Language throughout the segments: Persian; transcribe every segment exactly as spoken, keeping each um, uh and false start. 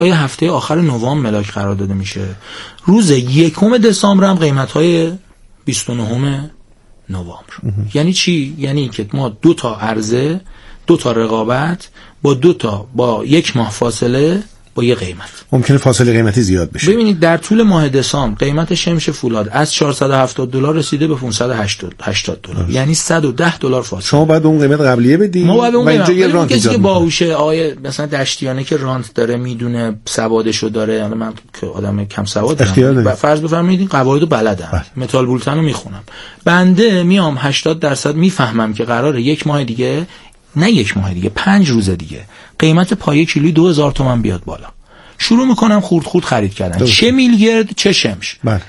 هفته آخر نوامبر ملاک قرار داده میشه. روز یکم دسامبر هم قیمت‌های بیست و نهم نوامبر. یعنی چی؟ یعنی که ما دو تا عرضه، دو تا رقابت با دو تا با یک ماه فاصله با یه قیمت. ممکنه فاصله قیمتی زیاد بشه. ببینید در طول ماه دسامبر قیمت شمش فولاد از چهارصد و هفتاد دلار رسیده به پانصد و هشتاد دلار، یعنی صد و ده دلار فاصله. شما باید اون قیمت قبلیه بدید. ما باید اون قیمت یه رانت کسی که باهوشه، آیه مثلا دشتیانه که رانت داره میدونه سوادشو داره، حالا من که آدم کم سوادم فرض بفرمایید قواعدو بلدم، متال بولتن رو میخونم، بنده میام هشتاد درصد میفهمم که قراره یک ماه دیگه، نه یک ماه دیگه، پنج روز دیگه قیمت پایه کیلویی دو هزار تومان بیاد بالا. شروع میکنم خورد خورد خرید کردن. دوست. چه میلگرد چه شمش. بله.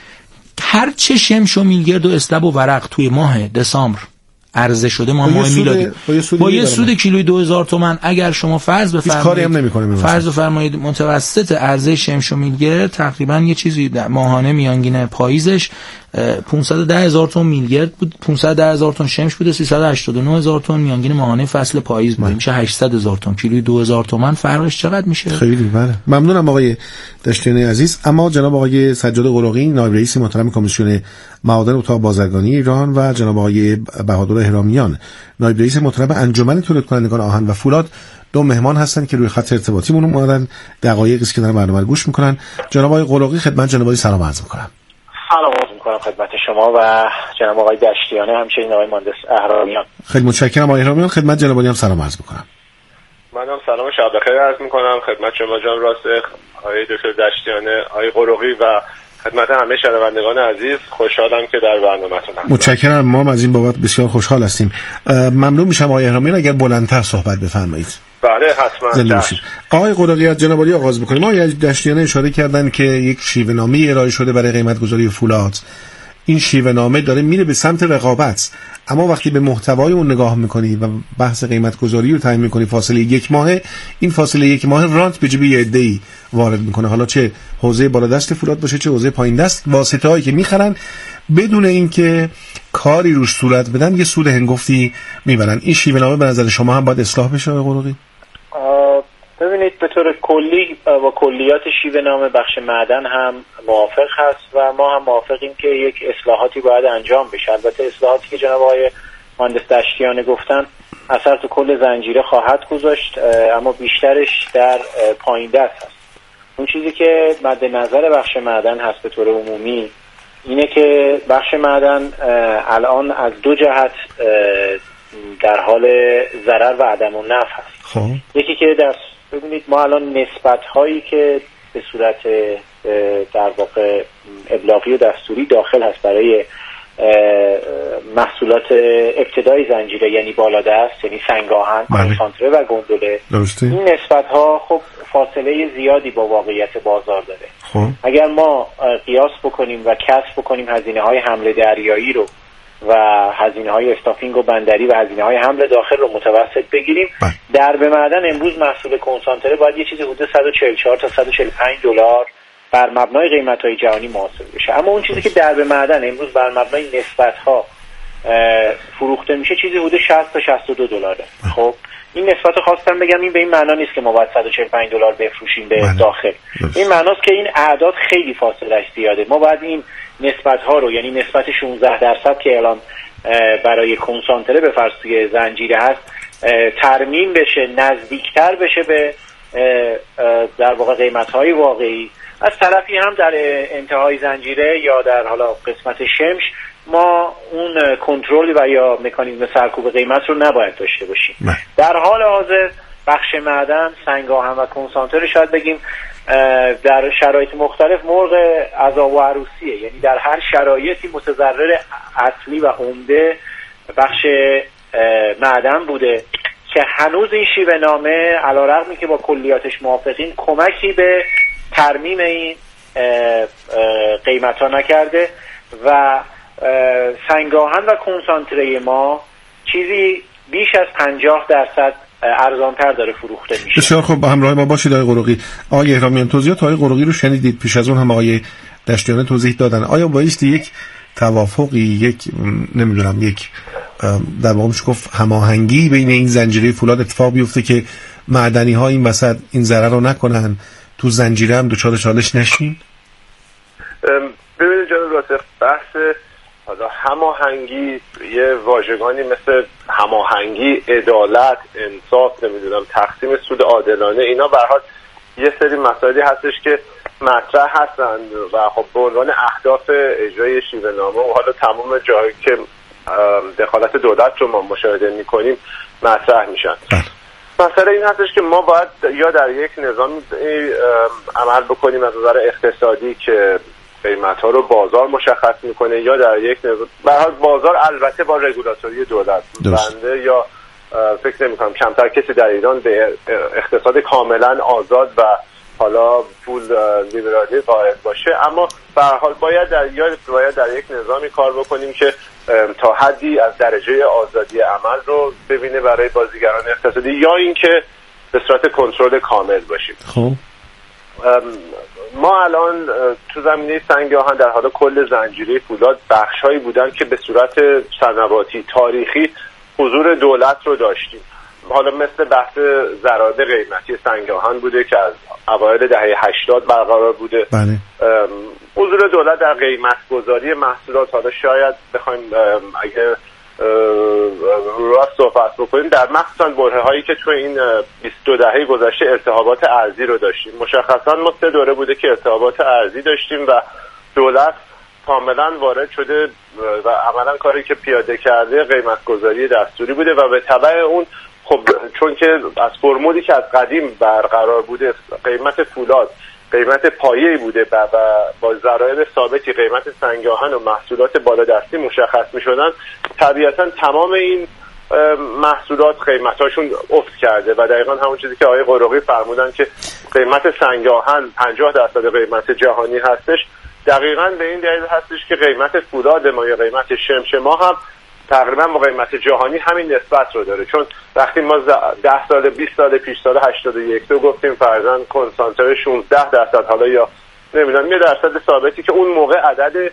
هر چه شمش و میلگرد و اسلب و ورق توی ماه دسامبر عرضه شده، ما ماه میلادی با یه سود کیلویی دو هزار تومان، اگر شما فرض بفرمایید کاری هم نمیکنه، فرض بفرمایید متوسط عرضه شمش و میلگرد تقریبا یه چیزی ماهانه میانگین پاییزش پانصد و ده هزار تن میلگرد بود، پانصد و ده هزار تن شمش بوده، سیصد و هشتاد و نه هزار تن میانگین ماهانه فصل پاییز بوده، میشه هشتصد هزار تن. کیلویی دو هزار تومان فرقش چقدر میشه؟ خیلی. بله ممنونم آقای دشتیانی عزیز. اما جناب آقای سجاد قلقی نایب رئیس محترم کمیسیون معادن اتاق بازرگانی ایران و جناب آقای بهادر احرامیان نایب رئیس محترم انجمن تولید کنندگان آهن و فولاد دو مهمان هستن که روی خط ارتباطی مون اومدن، دقایقی است که دارن برنامه رو گوش میکنن. جناب آقای قلقی خدمت جناب آقای سلام عرض میکنم. سلام عرض میکنم خدمت شما و جناب آقای دشتیانه، همچنین آقای مهندس احرامیان. خیلی متشکرم آقای احرامیان. خدمت جناب عالی هم سلام عرض میکنم. منم سلام شب بخیر عرض میکنم خدمت شما جان راسخ، آقای دکتر دشتیانه، آقای قلقی و خدمت همه شنوندگان عزیز. خوشحالم که در برنامه‌تون هستم. متشکرم. ما از این بابت بسیار خوشحال هستیم. ممنون میشم آقای احرامیان اگر بلندتر صحبت بفرمایید. بله حتما. آقای قلقی از جناب عالی آغاز می‌کنیم. آقای دشتیانه اشاره کردن که یک شیوه نامه ارائه شده برای قیمت گذاری فولاد. این شیوه نامه داره میره به سمت رقابت، اما وقتی به محتوای اون نگاه می‌کنی و بحث قیمت گذاری رو تعیین می‌کنی فاصله یک ماهه، این فاصله یک ماه رانت به جیب یه عده‌ای وارد می‌کنه، حالا چه حوزه بالادست فولاد باشه چه حوزه پایین دست، واسطه‌هایی که می‌خرن بدون اینکه کاری روش صورت بدن یه سود هنگفتی میبرن. این شیوه نامه به نظر شما هم باید اصلاح بشه آقای قلقی؟ ببینید به طور کلی با کلیات شیوه نامه بخش معدن هم موافق هست و ما هم موافقیم که یک اصلاحاتی باید انجام بشه. البته اصلاحاتی که جناب آقای مهندس دشتیانه گفتن اثر تو کل زنجیره خواهد گذاشت، اما بیشترش در پایین دست هست. اون چیزی که مد نظر بخش معدن هست به طور عمومی اینه که بخش معدن الان از دو جهت در حال ضرر و عدم النفع هست. خب یکی که دست ببینید ما الان نسبت هایی که به صورت در واقع ابلاغی و دستوری داخل هست برای محصولات ابتدای زنجیره، یعنی بالادست، یعنی سنگ آهن، کنسانتره و گندله، این نسبت ها خب فاصله زیادی با واقعیت بازار داره. خب اگر ما قیاس بکنیم و کسب بکنیم هزینه های حمل دریایی رو و هزینه های استافینگ و بندری و هزینه های حمل داخل رو متوسط بگیریم، در به معدن امروز محصول کنسانتره باید یه چیزی حدود صد و چهل و چهار تا صد و چهل و پنج دلار بر مبنای قیمت‌های جهانی محاسبه بشه. اما اون چیزی که در به معدن امروز بر مبنای نسبت‌ها فروخته میشه چیزی حدود شصت تا شصت و دو دلاره. خب این نسبت رو خواستم بگم، این به این معنا نیست که ما باید صد و چهل و پنج دلار بفروشیم به داخل. این معناست که این اعداد خیلی فاصله‌اش زیاده. ما باید این نسبت‌ها رو، یعنی نسبت شانزده درصد که الان برای کنسانتره به فرض توی زنجیره هست ترمیم بشه، نزدیکتر بشه به در واقع قیمت‌های واقعی. از طرفی هم در انتهای زنجیره یا در حالا قسمت شمش ما اون کنترل و یا مکانیزم سرکوب قیمت رو نباید داشته باشیم. نه. در حال حاضر بخش معدن، سنگ آهن و کنسانتره شاید بگیم در شرایط مختلف مرغ عزا و عروسیه، یعنی در هر شرایطی متضرر اصلی و عمده بخش معدن بوده که هنوز این شیوه نامه علیرغمی که با کلیاتش موافقیم کمکی به ترمیم این قیمت ها نکرده و سنگ آهن و کنسانتره ما چیزی بیش از پنجاه درصد ارزانتر داره فروخته میشه. بسیار خوب، با همراه ما باشید آقای قلقی. آقای احرامیان توضیحات آقای قلقی رو شنیدید، پیش از اون هم آقای دشتیانه توضیح دادن. آیا بایستی یک توافقی، یک نمیدونم یک در واقع میشه گفت هماهنگی بین این زنجیره فولاد اتفاق بیفته که معدنی ها این وسط این ضرر رو نکنن، تو زنجیره هم دچار چالش نشین؟ ببینید جناب راسخ، بحث حالا هماهنگی، یه واژگانی مثل هماهنگی، عدالت، انصاف، نمیدونم تقسیم سود عادلانه، اینا به هر حال یه سری مسائلی هستش که مطرح هستن و خب به عنوان اهداف اجرای شیوه نامه و حالا تمام جایی که دخالت دولت رو ما مشاهده میکنیم مطرح میشن. مسئله این هستش که ما باید یا در یک نظام عمل بکنیم از نظر اقتصادی که قیمت ها رو بازار مشخص میکنه، یا در یک نظام به هر حال بازار البته با رگولاتوری دولت. بنده یا فکر نمی کنم کمتر کسی در ایران به اقتصاد کاملا آزاد و حالا پول لیبرالی قائل باشه، اما به هر حال باید در یا باید در یک نظامی کار بکنیم که تا حدی از درجه آزادی عمل رو ببینه برای بازیگران اقتصادی، یا اینکه به صورت کنترل کامل باشیم. خب ما الان تو زمینه سنگ آهن در حال کل زنجیره فولاد بخش‌هایی بودن که به صورت سنواتی تاریخی حضور دولت رو داشتیم. حالا مثل بحث ضرایب قیمتی سنگ آهن بوده که از اوایل دهه هشتاد برقرار بوده. بله. حضور دولت در قیمت گذاری محصولات، حالا شاید بخوایم اگه راست صحبت بکنیم، در مخصوصا برهه هایی که تو این بیست و دو دهه گذشته التهابات ارزی رو داشتیم. مشخصا ما سه دوره بوده که التهابات ارزی داشتیم و دولت کاملا وارد شده و عملا کاری که پیاده کرده قیمت گذاری دستوری بوده و به تبع اون خب چون که از فرمولی که از قدیم برقرار بوده قیمت فولاد قیمت پایه‌ای بوده و با ضرایب ثابتی قیمت سنگ آهن و محصولات بالادستی مشخص می‌شدن، طبیعتاً تمام این محصولات قیمتاشون افت کرده و دقیقاً همون چیزی که آقای قرقی فرمودن که قیمت سنگ آهن پنجاه درصد قیمت جهانی هستش، دقیقاً به این دلیل هستش که قیمت فولاد ما یا قیمت شمش ما هم تقریبا با قیمت جهانی همین نسبت رو داره. چون وقتی ما ده سال بیست سال پیش سال هشتاد و یک تو گفتیم فرضاً کنسانتر شانزده درصد حالا یا نمیدونم یه درصد ثابتی که اون موقع عدد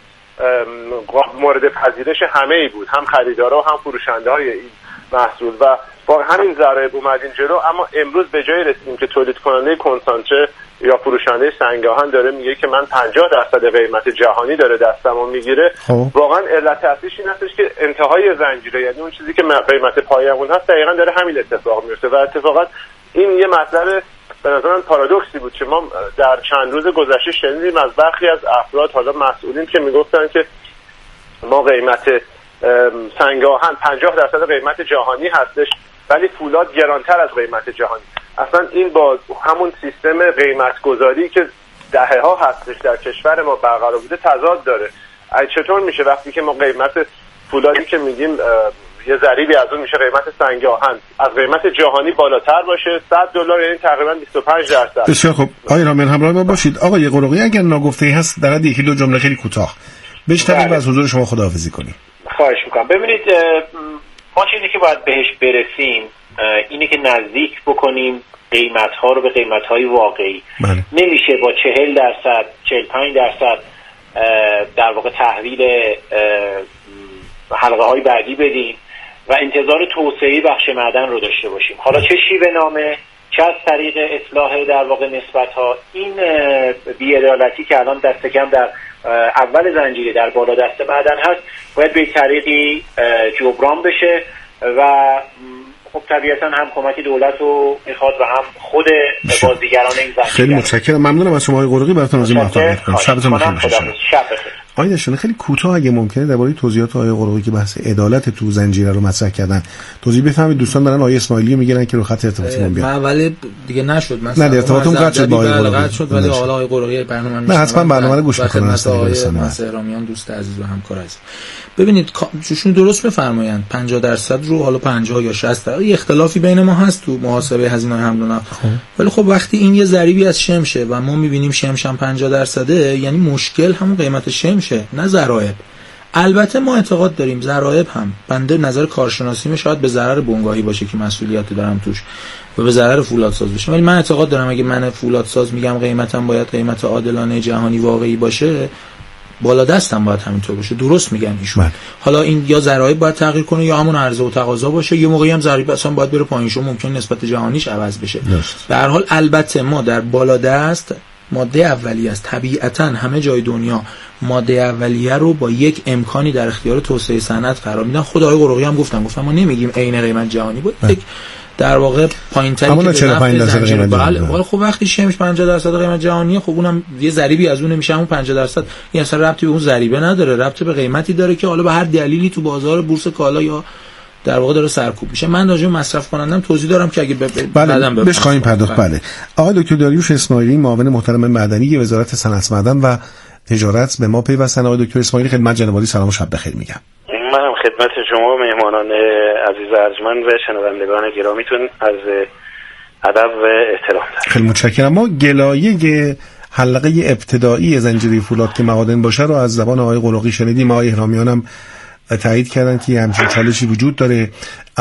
مورد پذیرش همه ای بود، هم خریدارا و هم فروشنده های این محصول و با همین ضرایب اومدین جلو. اما امروز به جای رسیدیم که تولید کننده کنسانتر یا فروشنده سنگ آهن داره میگه که من پنجاه درصد قیمت جهانی داره دستمو میگیره. واقعا علت اصلیش این هستش که انتهای زنجیره، یعنی اون چیزی که قیمت پایه‌مون هست دقیقاً داره همین اتفاق میفته و اتفاقا این یه مطلب به نظرم پارادوکسی بود که ما در چند روز گذشته شنیدیم از برخی از افراد حالا مسئولین که میگفتن که ما قیمت سنگ آهن پنجاه درصد قیمت جهانی هستش ولی فولاد گرانتر از قیمت جهانی. اصلا این با همون سیستم قیمت گذاری که دهه ها هستش در کشور ما برقرار بوده تضاد داره. چطور میشه وقتی که ما قیمت فولادی که میگیم یه ضریبی از اون میشه قیمت سنگ آهن از قیمت جهانی بالاتر باشه صد دلار، یعنی تقریبا بیست و پنج درصد. بسیار خوب. آقای رامل همراه ما باشید. آقای قرقی اگر ناگفته‌ای هست در حد یکی دو جمله خیلی کوتاه بشنویم و از حضور شما خداحافظی کنیم. خواهش میکنم. ببینید ما چیزی که باید بهش برسیم اینه که نزدیک بکنیم قیمت ها رو به قیمت های واقعی. بله. نمیشه با چهل درصد چهل پنج درصد در واقع تحویل حلقه های بعدی بدیم و انتظار توسعه بخش معدن رو داشته باشیم. حالا چه شیوه نامه چه از طریق اصلاح در واقع نسبت ها، این بی‌عدالتی که الان دست کم در اول زنجیره در بالا دست معدن هست باید به طریقی جبران بشه و خب طبیعتا هم کمک دولت رو میخواد و هم خود بازیگران این زنجیره. خیلی متشکرم، ممنونم از شما آقای قرقی، براتون از این موفقیت کنم. شبتون بخیر باشه. شب بخیر. آقای دشتانه خیلی کوتاه اگه ممکنه درباره توضیحات آقای قرقی که بحث عدالت تو زنجیره رو مطرح کردن توضیح بفهمید. دوستان دارن آقای اسماعیلی میگیرن که رو خط ارتباطیمون بیان. من ولی دیگه نشد مثلا نه ارتباطمون قطع شد با آقای قرقی شد ولی آقای قرقی برنامه نه حتما برنامه رو گوش میکنن. سهرامیان دوست عزیز و همکار عزیز، ببینید چون درست میفرمایند پنجاه درصد رو حالا پنجاه یا شصت درصد اختلافی بین ما هست تو محاسبه هزینه حمل و نقل، ولی خب وقتی این یه ضریبی از شمشه و ما میبینیم شمش هم پنجاه درصده یعنی مشکل همون قیمت شمشه نه ضرایب. البته ما اعتقاد داریم ضرایب هم بنده نظر کارشناسیم شاید به ضرر بنگاهی باشه که مسئولیت دارم توش و به ضرر فولادساز بشه، ولی من اعتقاد دارم اگه من فولادساز میگم قیمتم باید قیمت عادلانه جهانی واقعی باشه بالا دستم باید همینطور باشه. درست میگن ایشون. من. حالا این یا ضرایب باید تغییر کنه یا همون عرضه و تقاضا باشه، یه موقعی هم ضریب اصلا باید بره پایین، شو ممکن نسبت جهانیش عوض بشه. به هر حال البته ما در بالا دست ماده اولیه است. طبیعتاً همه جای دنیا ماده اولیه رو با یک امکانی در اختیار توسعه صنعت قرار میدن. خود آقای قرقی هم گفتن گفتن ما نمیگیم عین قیمت جهانی بود، یک در واقع پایین‌تری که چهل و پنج درصد قیمت جهانی. بله خب وقتی شمش پنجاه درصد قیمت جهانیه، خب اونم یه ضریبی از اون میشه، همون پنجاه درصد این اصلا ربطی به اون ضریبه نداره، ربطی به قیمتی داره که حالا به هر دلیلی تو بازار بورس کالا یا در واقع داره سرکوب میشه. من راجع به مصرف کنندم توضیح دارم که اگه بعداً بله بهش خواهیم پرداخت. بله آقای دکتر داریوش اسماعیلی، معاون محترم مدنی وزارت صنعت معدن و تجارت به ما پیوستن. آقای دکتر اسماعیلی خدمت جناب عالی سلام و شب بخیر میگم. منم خدمت شما مهمانان عزیز ارجمند و شنوندگان گرامیتون از ادب و احترام دارم. خیلی متشکرم. ما گلایه حلقه ابتدایی زنجیره فولاد که معادن باشه رو از زبان آقای قلقی شنیدیم. آقای احرامیان هم تایید کردن که همچین چالشی وجود داره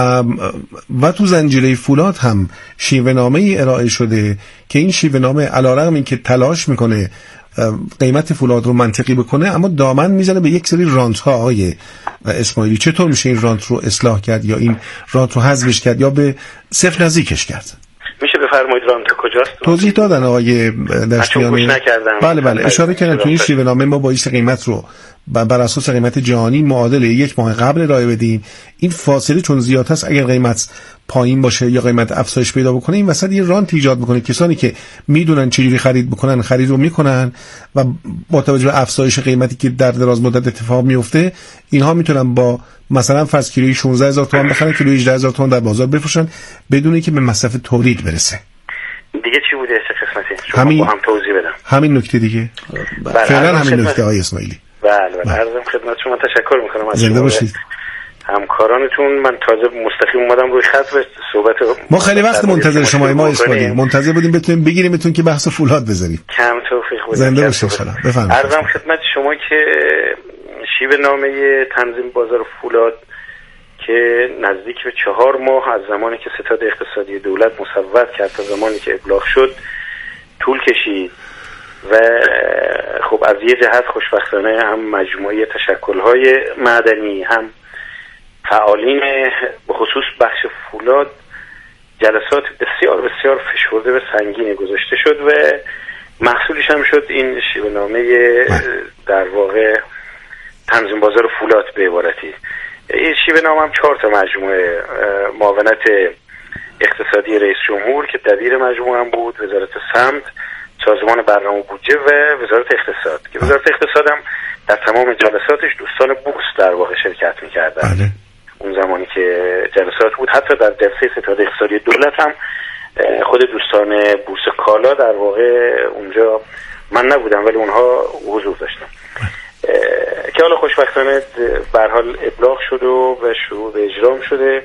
و تو زنجیره فولاد هم شیوه نامه ارائه شده که این شیوه نامه علیرغم اینکه تلاش میکنه قیمت فولاد رو منطقی بکنه، اما دامن میزنه به یک سری رانت ها. آقای اسماعیلی چطور میشه این رانت رو اصلاح کرد یا این رانت رو حذفش کرد یا به صفر نزدیکش کرد؟ میشه بفرمایید رانت کجاست؟ توضیح دادن آقای دشتیانی. بله بله اشاره کردن تو این شیوه نامه ما بایست قیمت رو بر اساس قیمت جهانی معادل یک ماه قبل ارائه بدیم. این فاصله چون زیاد هست، اگر قیمت پایین باشه یا قیمت افزایش پیدا بکنه، این وسط یه رانت ایجاد میکنه. کسانی که میدونن چجوری خرید بکنن خرید رو میکنن و با توجه به افزایش قیمتی که در دراز مدت اتفاق میفته، اینها میتونن با مثلا فرض کیلویی شانزده هزار تومان بخرن، کیلویی هجده هزار تومان در بازار بفروشن بدون اینکه به مصرف تولید برسه. دیگه چی بوده چه قسمتی؟ شما همین با هم توضیح بدم. همین نکته دیگه. فعلا همین نکته های اسماعیلی. بله بله عرضم خدمت شما تشکر میکنم از زنده باشید. همکارانتون. من تازه مستقیم اومدم روی خط و صحبت ما خیلی وقت منتظر شما ما اسماعیلی منتظر بودیم بتونیم بگیریمتون که بحث فولاد بذاریم. کم توفیق بودید. زنده باشید ان بفرمایید. عرضم خدمت شما که شیوه نامه تنظیم بازار فولاد که نزدیک به چهار ماه از زمانی که ستاد اقتصادی دولت مصوب کرد تا زمانی که ابلاغ شد طول کشید و خب از یه جهت خوشبختانه هم مجموعه تشکل‌های معدنی هم فعالین به خصوص بخش فولاد جلسات بسیار بسیار فشرده و سنگینی گذاشته شد و محصولش هم شد این شیوه نامه در واقع تنظیم بازار فولاد به عبارتی. این شیوه نامه هم چهار تا مجموعه معاونت اقتصادی رئیس جمهور که دبیر مجموعه هم بود، وزارت سمت، سازمان برنامه بودجه و وزارت اقتصاد که وزارت اقتصاد هم در تمام جلساتش دوستان بورس در واقع شرکت می‌کردن. بله. اون زمانی که جلسات بود حتی در جلسه ستاد اقتصادی دولت هم خود دوستان بورس کالا در واقع اونجا من نبودم ولی اونها حضور داشتن که حالا خوشبختانه به هر حال ابلاغ شد و به شروع به اجرا شده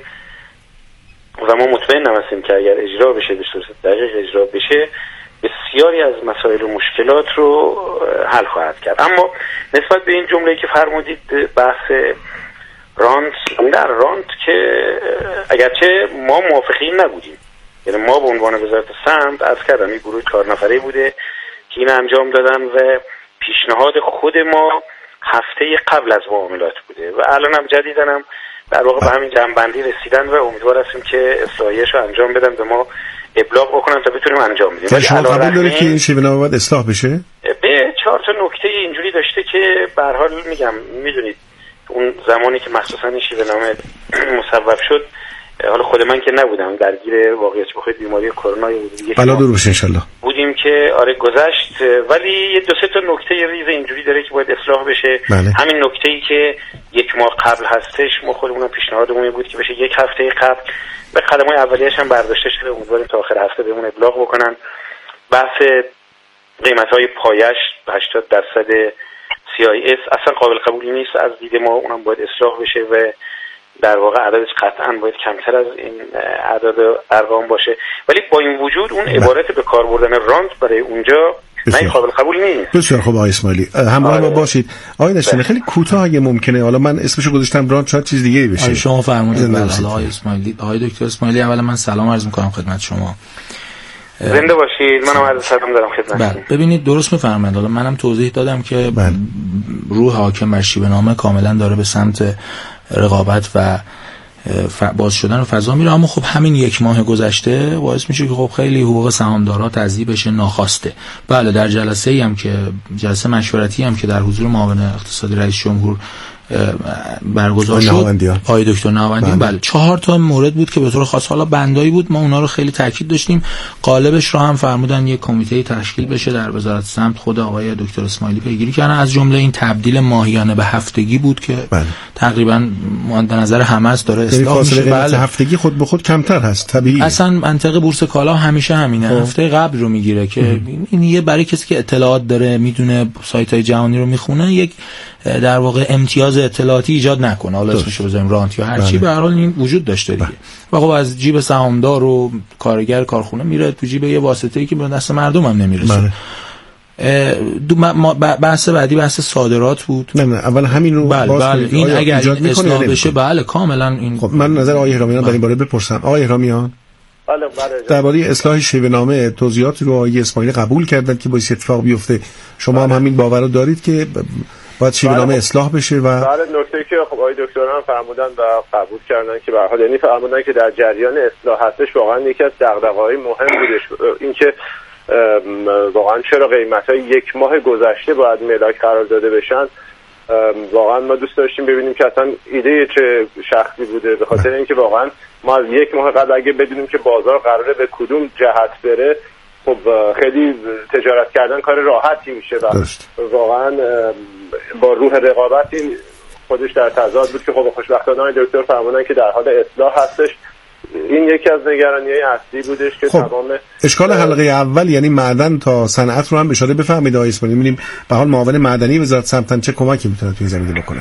و ما مطمئن هستیم که اگر اجرا بشه به صورت دقیق اجرا بشه بسیاری از مسائل و مشکلات رو حل خواهد کرد. اما نسبت به این جمله‌ای که فرمودید بحث رانت، در رانت که اگرچه ما موافقین نبودیم، یعنی ما به عنوان وزارت سمت عرض کردم این گروه چهار نفره بوده که این انجام دادن و پیشنهاد خود ما هفته قبل از معاملات بوده و الان هم جدیدن هم در واقع به همین جنبندی رسیدن و امیدوار هستیم که اصلاحیش رو انجام بدن به ما ابلاغ بکنن تا بتونیم انجام بدیم. شما قبول دارید که این شیوه نامه باید اصلاح بشه؟ به چهار تا نکته اینجوری داشته که به هر حال میگم میدونید اون زمانی که مخصوصا این شیوه نامه مصوب شد، حالا خود من که نبودم درگیر واقعیت بخواید بیماری کرونا بود بلا دور بشه ان شاء الله بودیم که آره گذشت، ولی یه دو سه تا نکته ریز اینجوری داره که باید اصلاح بشه. بله. همین نکته‌ای که یک ماه قبل هستش ما خودمون پیشنهادمون بود که بشه یک هفته قبل به قدم‌های اولیه‌اش هم برداشته شده، امیدواریم تا آخر هفته بهمون ابلاغ بکنن. بحث قیمت‌های پایش هشتاد درصد سی آی اس اصلا قابل قبولی نیست از دید ما، اونم باید اصلاح بشه و در واقع عددش قطعاً باید کمتر از این اعداد ارقام باشه، ولی با این وجود اون عبارت به کار بردن رانت برای اونجا نه قابل قبول نیست. بسیار خوب آقای اسماعیلی همراه ما باشید. آقای دشتیانی خیلی کوتاه اگه ممکنه، حالا من اسمشو گذاشتم رانت شاید چیز دیگه بشه. آقای شما فرمودید. آقای اسماعیلی، آقای دکتر اسماعیلی اولا من سلام عرض می‌کنم خدمت شما. زنده باشید. منم عرض سلام دارم خدمتتون. بله ببینید درست می‌فرمایید. حالا منم توضیح دادم که روح حاکم بر شیوه‌نامه کاملا داره به سمت رقابت و باز شدن و فضا میره، اما خب همین یک ماه گذشته باعث میشه که خب خیلی حقوق سهامدارا تضییع بشه ناخواسته. بله در جلسه ای هم که جلسه مشورتی هم که در حضور معاون اقتصادی رئیس جمهور برگزار شد، آقای دکتر نهاوندیان، بله چهار تا مورد بود که به طور خاص حالا بندایی بود، ما اونا رو خیلی تاکید داشتیم. قالبش رو هم فرمودن یک کمیته تشکیل بشه در وزارت سمت، خود آقای دکتر اسماعیلی پیگیری کردن. از جمله این تبدیل ماهیانه به هفتگی بود که بله. تقریبا مورد نظر همه است داره اصلاح میشه. بله هفتگی خود به خود کمتر هست طبیعی. اصلا منطقه بورس کالا همیشه همینه، خب. هفته قبل رو میگیره که ام. این یه برای کسی که اطلاعات داره میدونه سایت‌های جهانی رو میخونه یک در واقع امتیاز اطلاعاتی ایجاد نکنه، حالا اسمش رو بذاریم رانت یا هر چی، به هر حال این وجود داشته دیگه. و خب از جیب سهامدار و کارگر کارخونه میره تو جیب یه واسطه‌ای که به دست مردم هم نمیرسه. بحث بعدی بحث صادرات بود. نه نه اول همین رو بله بله این اگر این اصلاح بشه بله کاملا این. خب من نظر آقای احرامیان در این باره بپرسم. آقای احرامیان بله بله درباره اصلاح شیوه‌نامه توضیحات رو آقای اسماعیلی قبول کردن که باید اتفاق بیفته. شما هم همین باور رو دارید که باید شیوه‌نامه اصلاح بشه؟ و بله نکته که خب آقای دکتر هم فرمودن و قبول کردن که به هر حال یعنی فرمودن که در جریان اصلاح هستش، واقعا یکی از دغدغه‌های مهم بودش اینکه واقعا چرا قیمت‌های یک ماه گذشته باید ملاک قرار داده بشن. واقعا ما دوست داشتیم ببینیم که اصلا ایده چه شخصی بوده، به خاطر اینکه واقعا ما از یک ماه قبل اگه بدونیم که بازار قراره به کدوم جهت بره، خب خیلی تجارت کردن کار راحتی میشه و داشت. واقعا با روح رقابت این خودش در تضاد بود که خب خوشبختانه دکتر فرمودن که در حال اصلاح هستش. این یکی از نگرانی‌های اصلی بودش که خب تمام اشکال حلقه اول یعنی معدن تا صنعت رو هم اشاره بفهمید آقای اسماعیلی. می‌بینیم به حال معاون معدنی وزارت سمتن چه کمکی میتونه تو این زمینه بکنه.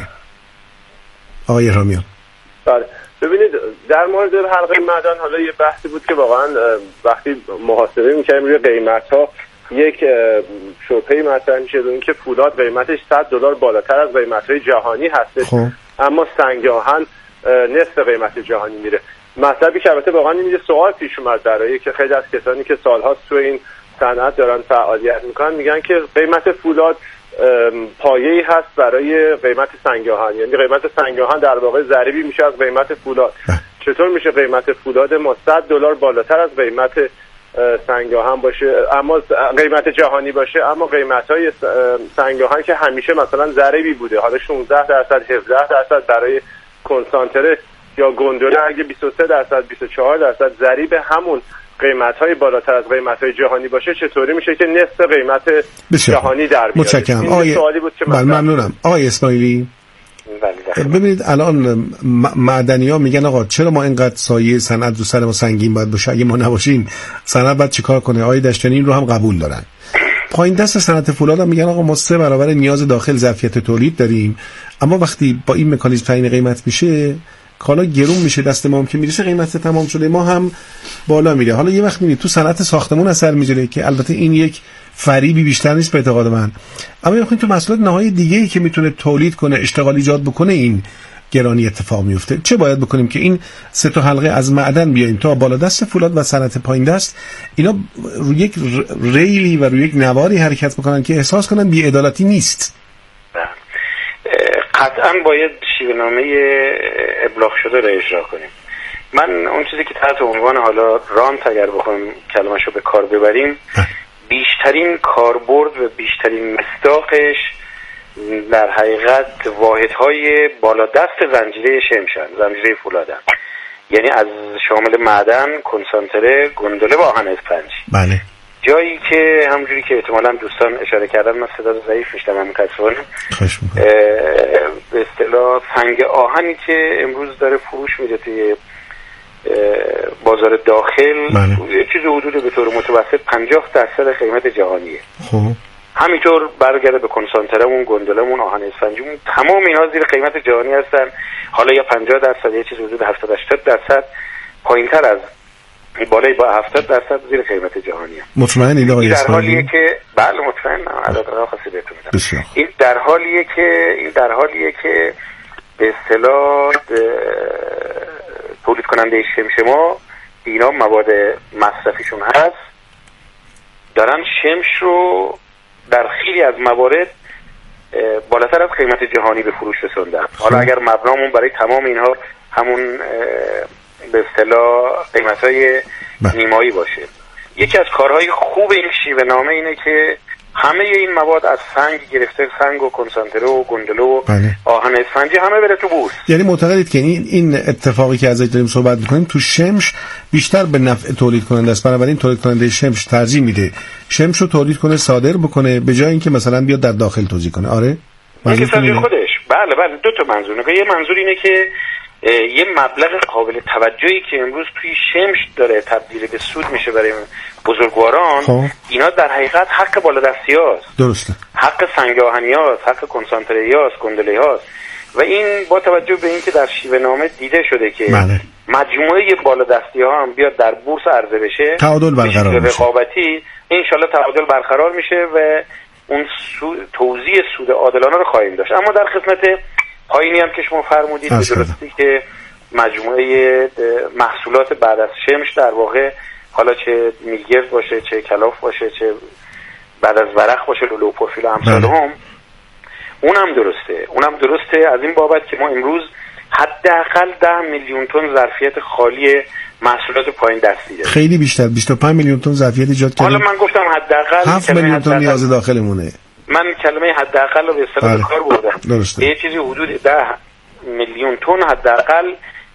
آقای احرامیان بله ببینید در مورد حلقه معدن حالا یه بحثی بود که واقعا وقتی محاسبه می‌کردیم روی قیمت‌ها یک شبهه‌ای مطرح میشه این که فولاد قیمتش صد دلار بالاتر از قیمت‌های جهانی هستش، خب. اما سنگ آهن نصف قیمت جهانی میره. مطلبی که البته واقعا این یه سوال پیش اومد برای که خیلی از کسانی که سال‌هاست تو این صنعت دارن فعالیت میکنن، میگن که قیمت فولاد پایه‌ای هست برای قیمت سنگ آهن، یعنی قیمت سنگ آهن در واقع ضریبی میشه از قیمت فولاد. چطور میشه قیمت فولاد ما صد دلار بالاتر از قیمت سنگ آهن باشه اما قیمت جهانی باشه، اما قیمت‌های سنگ آهن که همیشه مثلا ضریبی بوده، حالا شانزده درصد هفده درصد برای کنسانتره یا گندوله اگه بیست و سه درصد بیست و چهار درصد ضریب همون قیمت‌های بالاتر از قیمت‌های جهانی باشه، چطوری میشه که نصف قیمت بسیار. جهانی در بیاد؟ متشکرم. آقای سوالی بود که من ممنونم. آقای اسماعیلی ببینید الان معدنی‌ها میگن آقا چرا ما اینقدر سایه صنعت رو سر ما سنگین باید باشه، اگه ما نباشیم صنعت باید چیکار کنه؟ آقای دشتانی این رو هم قبول دارن. پایین دست صنعت فولاد هم میگن آقا ما سه برابر نیاز داخل ظرفیت تولید داریم، اما وقتی با این مکانیزم تعیین قیمت میشه کالا گرون میشه، دست ما هم که میرسه قیمت تمام شده ما هم بالا میره. حالا یه وقت میبینید تو صنعت ساختمون اثر میذاره که البته این یک فریبی بیشتر نیست به اعتقاد من، اما یه تو محصولات نهایی دیگه‌ای که میتونه تولید کنه، اشتغال ایجاد بکنه، این گرانی اتفاق میفته. چه باید بکنیم که این سه تا حلقه از معدن بیایم تا بالا دست فولاد و صنعت پایین دست اینا روی یک ریلی و روی یک نواری حرکت بکنن که احساس کنن بی‌عدالتی نیست؟ قطعا باید شیوه‌نامه ابلاغ شده رو اجرا کنیم. من اون چیزی که تحت عنوان حالا رانت اگر بخوام کلمه‌شو به کار ببریم، بیشترین کاربرد و بیشترین مصداقش در حقیقت واحدهای بالا دست زنجیره شمشن، زنجیره فولادن، یعنی از شامل معدن، کنسانتره، گندوله و آهن اسفنج. بله. جایی که همونجوری که احتمالاً دوستان اشاره کردن، من صدا رو ضعیف میشنوم متأسفانه، به اصطلاح سنگ آهنی که امروز داره فروش میده توی بازار داخل، یه چیز حدود به طور متوسط پنجاه درصد قیمت جهانیه. خب همینطور برگرده به کنسانترمون، گندولمون، آهن اسفنجمون، تمام اینا زیر قیمت جهانی هستن. حالا یا پنجاه درصد یه چیز حدود هفتاد هشتاد درصد پایینتر از بالای با هفتاد درصد زیر قیمت جهانی هست. مطمئن این آقای در حالیه که بله مطمئنم عدد را خاصی بهتون میدم. این در حالیه که این در حالیه که به اصطلاح تولید کننده شمشما اینا مواد مصرفیشون هست دارن شمش رو در خیلی از موارد بالاتر از قیمت جهانی به فروش رسوندن. حالا اگر مبنامون برای تمام اینها همون به اصطلاح قیمت‌های نیمایی باشه. یکی از کارهای خوب این شیوه نامه اینه که همه این مواد از سنگ گرفته، سنگ و کنسانتره و گندله و بله. آهن اسفنجی همه بره تو بورس. یعنی معتقدید که این این اتفاقی که ازش داریم صحبت می‌کنیم تو شمش بیشتر به نفع تولید کننده است، بنابراین تولید کننده شمش ترجیح میده شمش رو تولید کنه، صادر بکنه، به جای اینکه مثلا بیاد در داخل توزیع کنه. آره منظور خودش. بله بله دو تا منظور. یه منظور اینه که یه مبلغ قابل توجهی که امروز توی شمش داره تبدیل به سود میشه برای بزرگواران خب. اینا در حقیقت حق بالادستی هاست، درسته، حق سنگ آهنی هاست، حق کنسانتره هاست، گندله هاست و این با توجه به اینکه در شیوه نامه دیده شده که بله. مجموعه بالادستی ها هم بیاد در بورس عرضه بشه، تعادل برقرار میشه، رقابتی انشالله تعادل برقرار میشه و اون سو... توزیع سود عادلانه رو خواهیم داشت. اما در قسمت پایینی هم که شما فرمودید به درستی که مجموعه محصولات بعد از شمش در واقع حالا چه میلگرد باشه، چه کلاف باشه، چه بعد از ورق باشه، لولو پروفیل و امثال هم، اونم درسته. اونم درسته از این بابت که ما امروز حداقل ده میلیون تن ظرفیت خالی محصولات پایین دستی داریم. خیلی بیشتر، بیست و پنج میلیون تن ظرفیت ایجاد کردیم. حالا من گفتم حداقل هفت میلیون تن نیاز داخلمونه. من کلمه حداقل رو به اصطلاح به کار بردم. یه چیزی حدود ده میلیون تن حداقل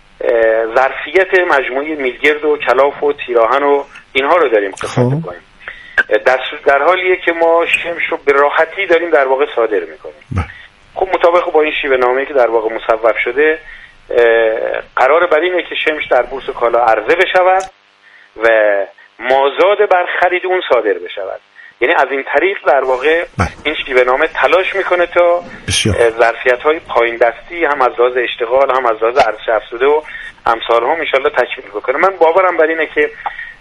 ظرفیت مجموعی میلگرد و کلاف و تیراهن و اینها رو داریم قسمت می‌کنیم. در در حالیه که ما شمش رو به راحتی داریم در واقع صادر می‌کنیم. خب مطابق با این شیوه نامه‌ای که در واقع مصوب شده قرار بر اینه که شمش در بورس کالا عرضه بشود و مازاد بر خرید اون صادر بشود. یعنی از این طریق در واقع بله. این شیوه نامه تلاش میکنه تا ظرفیت‌های پایین دستی هم از لحاظ اشتغال هم از لحاظ ارزش افزوده و امثال هم انشالله تکمیل بکنه. من باورم بر اینه که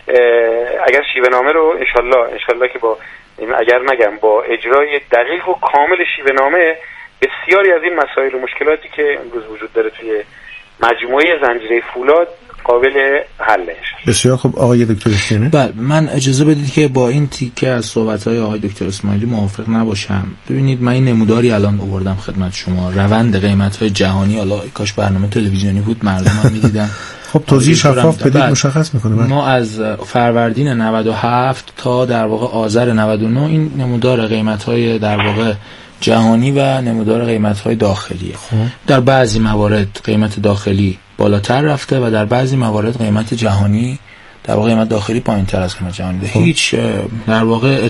اگر شیوه نامه رو انشالله انشالله که با اگر نگم با اجرای دقیق و کامل شیوه نامه بسیاری از این مسائل و مشکلاتی که امروز وجود داره توی مجموعه زنجیره فولاد قابل حله. بسیار خوب آقای دکتر اسماعیلی. بله من اجازه بدید که با این تیکه از صحبت‌های آقای دکتر اسماعیلی موافق نباشم. ببینید من این نموداری الان آوردم خدمت شما، روند قیمت‌های جهانی، حالا کاش برنامه تلویزیونی بود مردم هم می‌دیدن. خب توضیح شفاف بدید مشخص می‌کنه. ما از فروردین نود و هفت تا در واقع آذر نود و نه این نمودار قیمت‌های در واقع جهانی و نمودار قیمت‌های داخلیه. خب. در بعضی موارد قیمت داخلی بالاتر رفته و در بعضی موارد قیمت جهانی در واقع قیمت داخلی پایین‌تر از قیمت جهانی ده. هیچ در واقع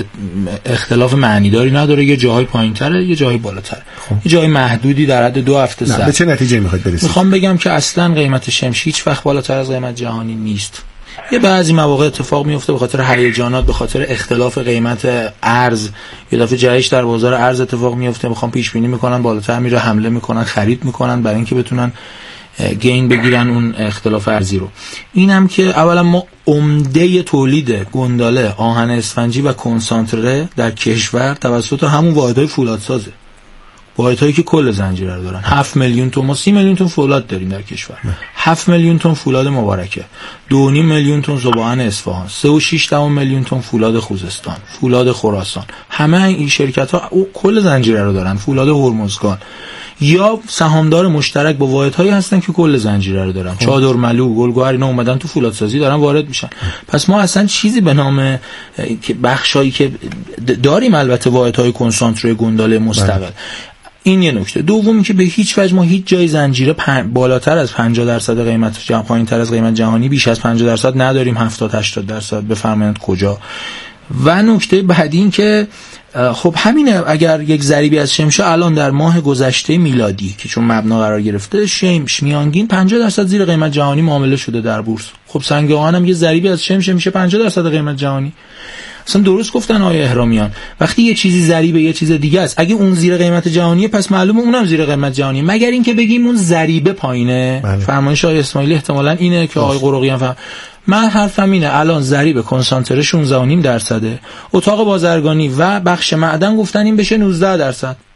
اختلاف معنیداری نداره، یه جاهای پایین‌تره یه جاهای بالاتر، یه جای محدودی در حد دو هفته سر. به چه نتیجه می‌خواید برسید؟ می‌خوام بگم که اصلاً قیمت شمش هیچ وقت بالاتر از قیمت جهانی نیست. یه بعضی مواقع اتفاق میفته به خاطر هیجانات، به خاطر اختلاف قیمت ارز، یه دفعه جهش در بازار ارز اتفاق میفته، میخوام پیش بینی میکنن بالاتر میره، حمله میکنن، خرید میکنن برای اینکه بتونن گین بگیرن اون اختلاف ارزی رو. اینم که اولا ما عمده تولید گنداله، آهن اسفنجی و کنسانتره در کشور توسط همون واحدهای فولادسازه، واحدهایی که کل زنجیره رو دارن. هفت میلیون تن، ما سی میلیون تن فولاد داریم در کشور. هفت میلیون تن فولاد مبارکه، دو و نیم میلیون تن ذوب‌آهن اصفهان، سه و شش دهم میلیون تن فولاد خوزستان، فولاد خراسان. همه این شرکت‌ها کل زنجیره رو دارن. فولاد هرمزگان یا سهامدار مشترک با واحدهایی هستن که کل زنجیره رو دارن. چادر ملو، گلگهر اینا اومدن تو فولادسازی دارن وارد میشن. پس ما اصلا چیزی به نام که بخشایی که داریم، البته واحدهای کنسانتره گنداله مستقل. این یه نکته. دومی که به هیچ وجه ما هیچ جای زنجیره پن... بالاتر از پنجاه درصد قیمت جهانی، پایین‌تر از قیمت جهانی بیش از پنجاه درصد نداریم. هفتاد هشتاد درصد بفرمایید کجا. و نکته بعدی این که خب همینه، اگر یک ضریبی از شمش الان در ماه گذشته میلادی که چون مبنا قرار گرفته، شمش میانگین پنجاه درصد زیر قیمت جهانی معامله شده در بورس. خب سنگ آهن هم یه ضریبی از شمش میشه پنجاه درصد قیمت جهانی. اصلا درست گفتن آقای اهرامیان، وقتی یه چیزی ضریبه یه چیز دیگه است، اگه اون زیر قیمت جهانیه پس معلومه اونم زیر قیمت جهانیه، مگر اینکه بگیم اون ضریبه پایینه. بله. فرمایش آقای اسماعیلی احتمالاً اینه که آقای قرقی هم فهم. من حرفم اینه الان ضریب کنسانتره شانزده و نیم درصده، اتاق بازرگانی و بخش معدن گفتن این بشه نوزده درصد.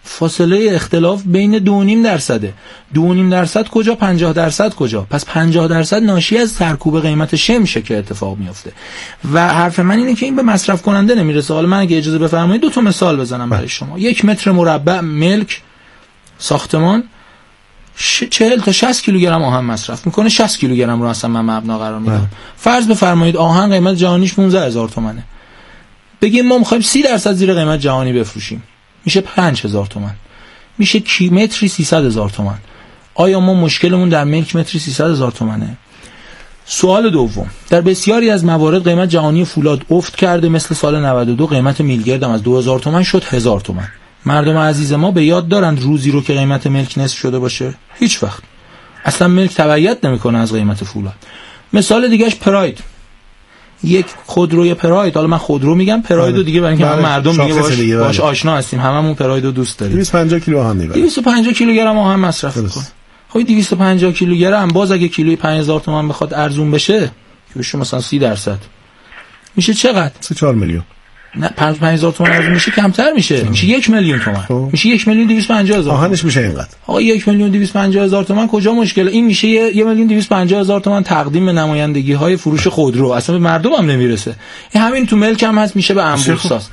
فاصله اختلاف بین دو و نیم درصده. دو و نیم درصد کجا، پنجاه درصد کجا؟ پس پنجاه درصد ناشی از سرکوب قیمت شمشه که اتفاق میفته. و حرف من اینه که این به مصرف کننده نمیرسه. حالا من اگه اجازه بفرمایید دو تا مثال بزنم برای شما. یک متر مربع ملک ساختمان چهل تا شصت کیلوگرم آهن مصرف میکنه. شصت کیلوگرم رو اصلا من مبنا قرار میدم. فرض بفرمایید آهن قیمت جهانیش پانزده هزار تومانه. بگیم ما میخوایم سی درصد زیر قیمت جهانی بفروشیم، میشه پنج هزار تومان، میشه کی متری سیصد هزار تومان. آیا ما مشکلمون در ملک متری سیصد هزار تومانه؟ سوال دوم، در بسیاری از موارد قیمت جهانی فولاد افت کرده، مثل سال نود و دو قیمت میلگرد هم از دو هزار تومان شد هزار تومان. مردم عزیز ما به یاد دارند روزی رو که قیمت ملک نصف شده باشه؟ هیچ وقت. اصلا ملک تبعیت نمیکنه از قیمت فولاد. مثال دیگهش پراید. یک خودروی پراید، حالا من خودرو میگم، پراید رو دیگه برای اینکه همه مردم دیگه باش, دیگه باش آشنا هستیم، هممون پراید رو دوست داریم. دویست و پنجاه کیلو آهن میبره. دویست و پنجاه کیلوگرم آهن مصرف میکنه. خب دویست و پنجاه کیلوگرم باز اگه کیلوی پنج هزار تومان بخواد ارزون بشه که بشه مثلا سی درصد میشه چقدر؟ سه چهار میلیون. نه پنج هزار تومان ارزون میشه کمتر میشه. میشه یک میلیون تومان. میشه یک میلیون دویست و پنجاه هزار. آهنش میشه اینقدر. آقا یک میلیون دویست و پنجاه هزار تومان کجا مشکله؟ این میشه یک میلیون دویست و پنجاه هزار تومان تقدیم به نمایندگی های فروش خودرو. اصلا به مردم هم نمیرسه. این همین تو ملک هم هست، میشه به انبورساز.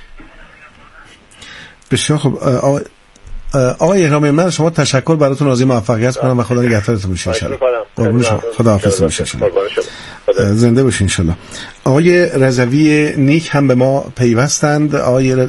بسیار خب. آقای احرامی، من شما تشکر براتون آرزوی موفقیت کنم و خدا نگهدارتون باشه ان شاء الله. خدا حافظ باشه ان شاء الله. زنده باشین ان شاء الله. آقای رضوی نیک هم به ما پیوستند. آقای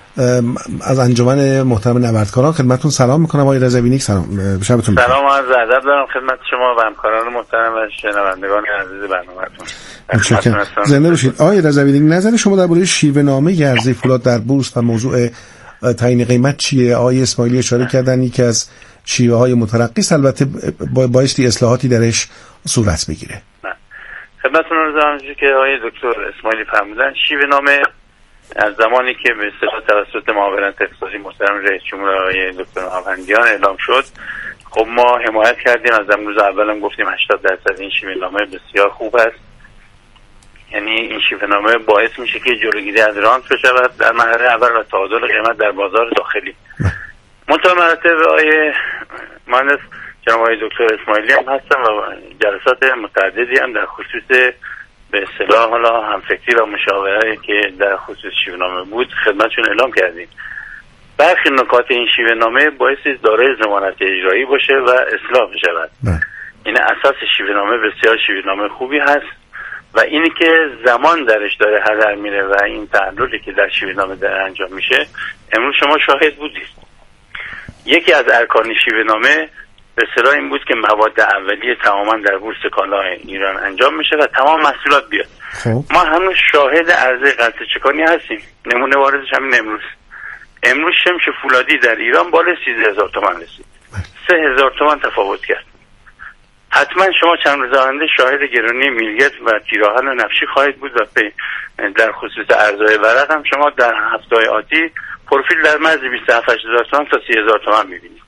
از انجمن محترم نبردکاران خدمتتون سلام میکنم. آقای رضوی نیک سلام، شبتون بخیر. سلام و عرض ادب دارم خدمت شما و همکاران محترم و شنوندگان عزیز برنامه‌تون. متشکرم. زنده باشید. آقای رضوی نیک، نظر شما درباره شیوه نامه عرضه فولاد در بورس و موضوع تعیین قیمت چیه؟ آقای اسماعیلی اشاره کردن یکی از شیوه های مترقی است، البته بایستی اصلاحاتی درش صورت بگیره. خدمتتون عرض دارم که آقای دکتر اسماعیلی فرمودن شیوه نامه از زمانی که به اصطلاح توسط معاونت اقتصادی محترم رئیس جمهور آقای دکتر ناوندیان اعلام شد، خب ما حمایت کردیم. از امروز اولم گفتیم هشتاد درصد این شیوه نامه بسیار خوب است. یعنی این شیوه نامه باعث میشه که جلوگیری از رانت بشود در مرحله اول و تعادل قیمت در بازار داخلی. منتها مراتب آقای مهندس جناب آقای دکتر اسماعیلی هم هستن و جلسات متعددی هم در خصوص به اصطلاح حالا همفکری و مشاوره که در خصوص شیوه نامه بود خدمتشون اعلام کردیم. برخی نکات این شیوه نامه باعث دارای ضمانت اجرایی باشه و اصلاح بشود. این اساس شیوه نامه بسیار شیوه نامه خوبی هست و اینی که زمان درش داره هدر میره و این تعللی که در شیوه نامه در انجام میشه امروز شما شاهد بودید. یکی از ارکان شیوه نامه به اصطلاح این بود که مواد اولیه تماما در بورس کالا ایران انجام میشه و تمام محصولات بیاد. خوب. ما هنوز شاهد عرضه غلطه چکانی هستیم. نمونه واردش همین امروز. امروز شمش فولادی در ایران بالای سیزده هزار تومان رسید. سه هزار تومان تفاوت کرد. حتما شما چند روز آینده شاهد گرانی میلگرد و تیراهن و نفشی خواهید بود و در خصوص ارزهای ورق هم شما در هفته‌های آتی پروفیل در مرز بیست و هفت هزار تومان تا سی هزار تومان میبینید.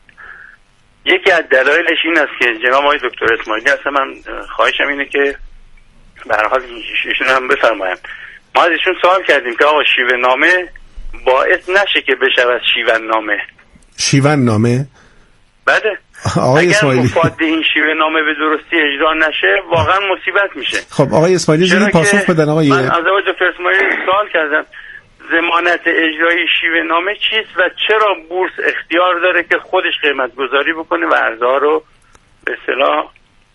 یکی از دلایلش این است که جناب آقای دکتر اسماعیلی هستم، من خواهشم اینه که به هر حال ایشون هم بفرمایند. ما از ایشون سوال کردیم که آقا شیوه نامه باعث نشه که بشه از شیون نامه. شیون نامه؟ بله. اگر مفاد این شیوه نامه به درستی اجرا نشه واقعا مصیبت میشه. خب آقای اسماعیلی زیر پاسخ بدن. آقای من از آقای دکتر اسماعیلی سوال کردم ضمانت اجرایی شیوه نامه چیست و چرا بورس اختیار داره که خودش قیمت گذاری بکنه و ارزها رو به اصطلاح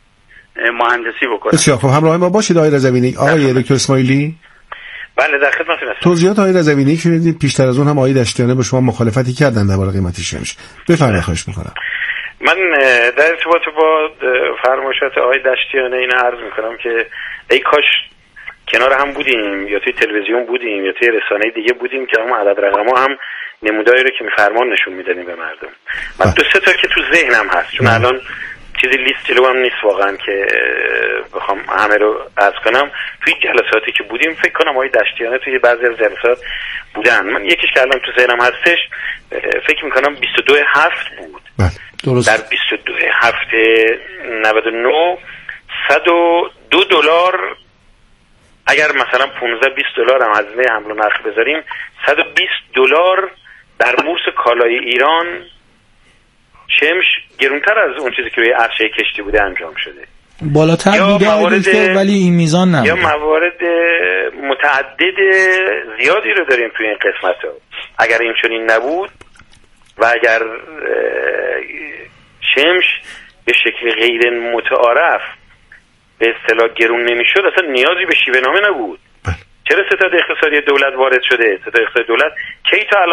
مهندسی بکنه. بسیار خب همراه ما باشید آقای رضوی. آقای دکتر اسماعیلی. بله در خدمتتون هستم. توضیحات آقای رضوی شنیدید. پیشتر از اون هم آقای دشتیانه به شما مخالفتی کردن درباره قیمت شمش. بفرمایید خواهش می‌کنم. من در ارتباط با فرمایشات آقای دشتیانه این عرض میکنم که ای کاش کنار هم بودیم یا توی تلویزیون بودیم یا توی رسانه دیگه بودیم که هم عدد رقم ها هم نمودایی رو که میفرمان نشون میدادیم به مردم. من دو سه تا که تو ذهنم هست چون الان چیزی لیست جلو هم نیست واقعا که بخوام همه رو عرض کنم. توی جلساتی که بودیم فکر کنم آقای دشتیانه توی بعضی از جلسات بودن. من یکیش که الان تو ذهنم هستش فکر میکنم بیست و دو هفت بود. درست. در بیست و دو هفت نود و نه صد و دو دلار اگر مثلا پانزده بیست دلار هم هزینه حمل و نقل بذاریم صد و بیست دلار در بورس کالای ایران شمش گرونتر از اون چیزی که روی عرشه کشتی بوده انجام شده، بالاتر بوده ولی این میزان نبوده، یا موارد متعدد زیادی رو داریم توی این قسمت ها. اگر این چنین نبود و اگر شمش به شکل غیر متعارف به اصطلاح گرون نمیشد، اصلا نیازی به شیوه نامه نبود. چرا ستاد اقتصادی دولت وارد شده؟ ستاد اقتصادی دولت کی تا